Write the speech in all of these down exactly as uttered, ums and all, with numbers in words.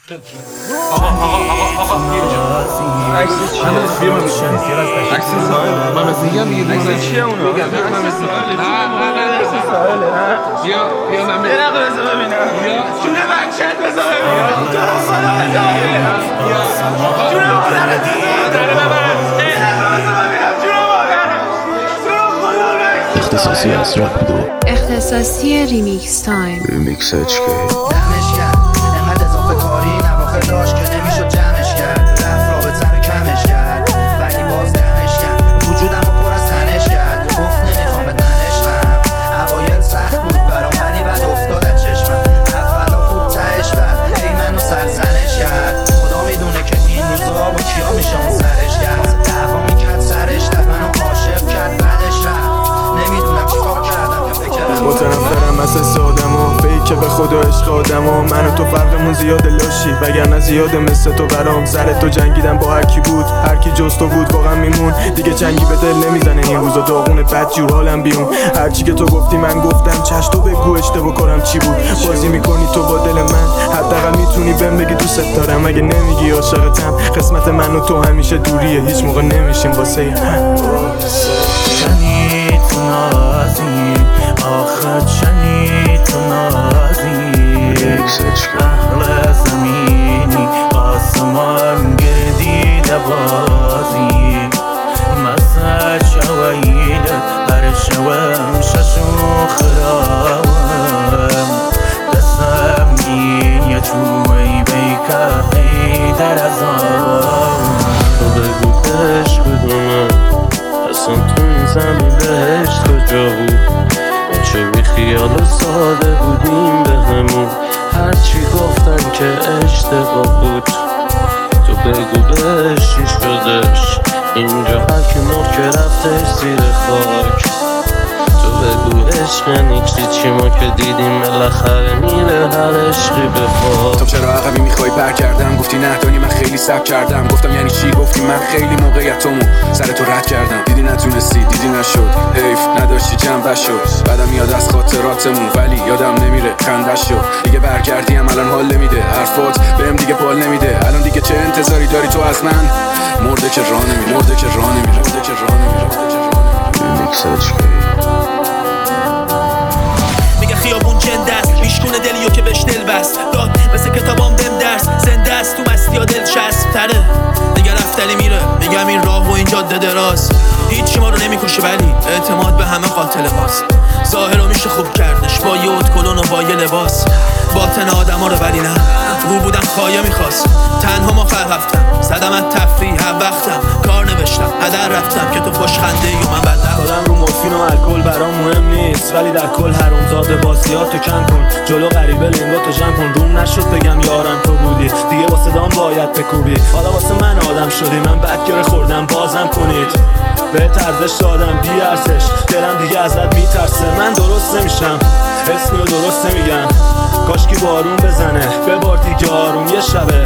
آقا آقا آقا آقا عکس چیه؟ بیا من بشین. عکس ساحل. من میگم یه عکس چیه اونا؟ میگم من مثل عکس ساحل. بیا بیا من ببینم. یه نقل بذار ببینم. بیا. جون بچه‌ت بذار ببینم. تو رو خدا بذار ببینم. بیا. جون مادرت بذار ببینم. یه نقل بذار ببینم. جون مادرت. تو رو خدا. اختصاصی از رپ دو. اختصاصی ریمیکس تایم. ریمیکس اچ کی. دمش کرد انقدر اضافه کاری نواخه داشت که نمیشد جمعش کرد. رفت رابطه رو کمش کرد ولی باز دمش کرد. وجودم رو پر از تنش کرد. گفت نمیخوام به تنش رم. اوایل سخت بود برام ولی بعد افتاد از چشمم. اولا خوب تهش کرد ای منو سرزنش کرد. خدا میدونه که این روزا با کیا میشه اون سرش کرد. دعوا میکرد سرش دفت منو عاشق کرد بعدش رفت. نمیدونم چیکار کردم که فکرم متنفرم مثل سادم و فیکه به خدا عشق آدم و من و تو فرقمون زیاد لاشی وگرنه زیاده مثل تو برام. سر تو جنگیدم با هر کی بود هر کی جز تو بود واقعا میمون. دیگه جنگی به دل نمیزنه این روزا داغونه بد جور حالم بیون. هر چی که تو گفتی من گفتم چش تو بگو اشتباه کارم چی بود. بازی میکنی تو با دل من حداقل میتونی بهم بگی دوست دارم. اگه نمیگی عاشقتم قسمت من و تو همیشه دوریه هیچ موقع نمیشیم واسه هم. چنی تو نازی آخه چنی تو نازی اهل زمینی آسمان گردیده بازی مسا شویده هر شوم ششو خراوم دستم این یه توی بیکه در ازام تو بگو بهش بدونم اصلا تو این زمین بهشت کجا بود. ما چه بی خیال ساده بودیم به همون هرچی گفتن که اشتباه بود. تو بگو بهش چی شدش اینجا هر کی مرد که رفتش زیر خاک. تو بگو عشق یعنی چی چی ما که دیدیم بالاخره میره هر عشقی به پا. تو چرا عقبی میخوای برگردم گفتی نه دانی من خیلی سب کردم. گفتم یعنی چی گفتی من خیلی موقعیتمو سر تو رد کردم. دیدی نتونستی دیدی نشد حیف نداشتی جنبه شد. بعدم یاد از خاطراتمون ولی یادم نمیره خنده شد. دیگه برگردیم الان حال نمیده حرفات بهم دیگه پال نمیده. الان دیگه چه انتظاری داری تو از من؟ مرده که راه نمیره مرده که راه نمیره مرده که راه نمیره ریمیکس اچ کی. میگه خیابون جنده است میشکونه دلیو که بهش دل بست داد مثل کتابام بهم درس زنده است تو مستی ها دل چسب تره. دیگه رفتنی میره میگم این راه و این جاده دراز هیچی ما رو نمیکشه ولی اعتماد به همه قاتل ماست. ظاهر رو میشه خوب کردش با یه اوت کلون و با یه لباس. باطن آدم ها رو ولی نه رو بودن خواهی میخواست. تنها ما خر رفتم زدم از تفریح هر وقتم کار نوشتم هدر رفتم که تو خوش خنده ای و من بد دادم رو مورفین و الکل برام مهم نیست ولی در کل حرومزاده بازیاتو کم کن. جلو غریبه لنگاتو جمع کن. روم نشد بگم یارم تو بودی دیگه با صدام باید بکوبی. حالا واسه من آدم شدی من بدگره خوردم بازم کنید. بهت ارزش دادم بی ارزش دلم دیگه ازت میترسه. من درست نمیشم اسمی رو درست نمیگم کاشکی بارون بزنه ببار دیگه آروم یه شبه.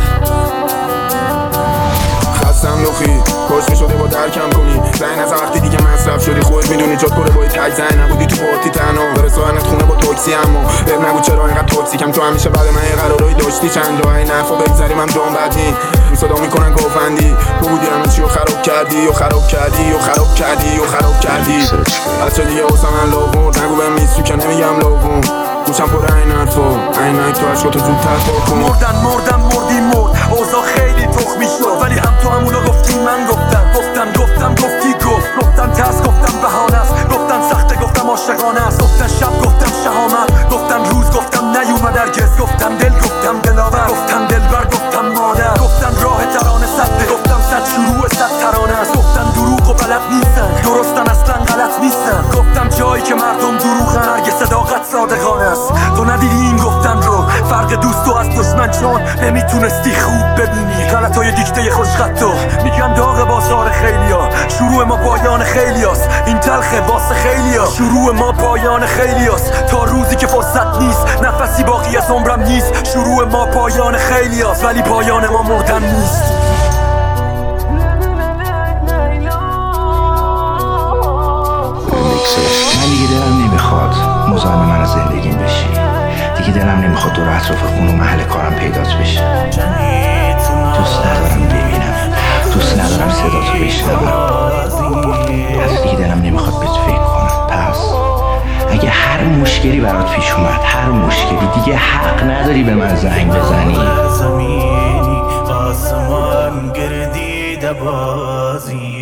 خستم لخی کاش میشده با درکم کنی. زنگ نزن وقتی دیگه مصرف شدی خودت میدونی جات پره باید تک زنگ نبودی تو پارتی تنها. داره ساعنت خونه با توکسی اما بهم نگو چرا اینقدر توکسیکم. تو همیشه بعد من یه قرارایی داشتی چند جا این حرفا بگذریم هم جام بدین رو صدا میکنن گفندی. تو بودی همه چی رو خراب کردی و خراب کردی و خراب کردی و خراب کردی. بچه دیگه واسه من لاغون نگو بهم میسو که نمیگم لاغون. گوشم پر این حرفا عینک تو عشقاتو زودتر پاک کن. مردن مردم مردی مرد اوضاع خیلی تخمی شد ولی هم تو همونو گفتی من گفتم گفتم گفتم گفتی گفت گفتم ترس گفتم بهانه است گفتم سخته گفتم عاشقانه است گفتم شب گفتم شهامت گفتم روز گفتم نیومد هرگز گفتم دل گفتم دلاور گفتم دلبر گفتم مادر گفتم راه ترانه سده گفتم صد شروع صد ترانه است گفتم دروغ و غلط نیستن درستن اصلا غلط نیستن گفتم جایی که مردم دروغن هرگز صداقت صادقانه است. تو ندیدی این گفتن رو فرق دوست و از دشمن چون نمیتونستی خوب ببینی غلطای دیکته خوشخطو. میگن داغ بازار خیلیا شروع ما پایان خیلیاست. این تلخه واسه خیلیا شروع ما پایان خیلیاست. تا روزی که فرصت نیست نفسی باقی از عمرم نیست. شروع ما پایان خیلیاست ولی پایان ما مردن نیست. من دیگه دلم نمیخواد مزاحم من از زندگیم بشی. دیگه دلم نمیخواد دور اطراف خون و محل کارم پیدات بشه. مشکلی برات پیش اومد، هر مشکلی، دیگه حق نداری به من زنگ بزنی. زمینی آسمان گردیده بازی